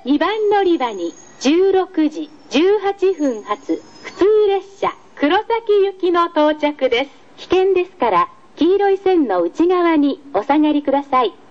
2番乗り場に16時18分発普通列車黒崎行きの到着です。危険ですから黄色い線の内側にお下がりください。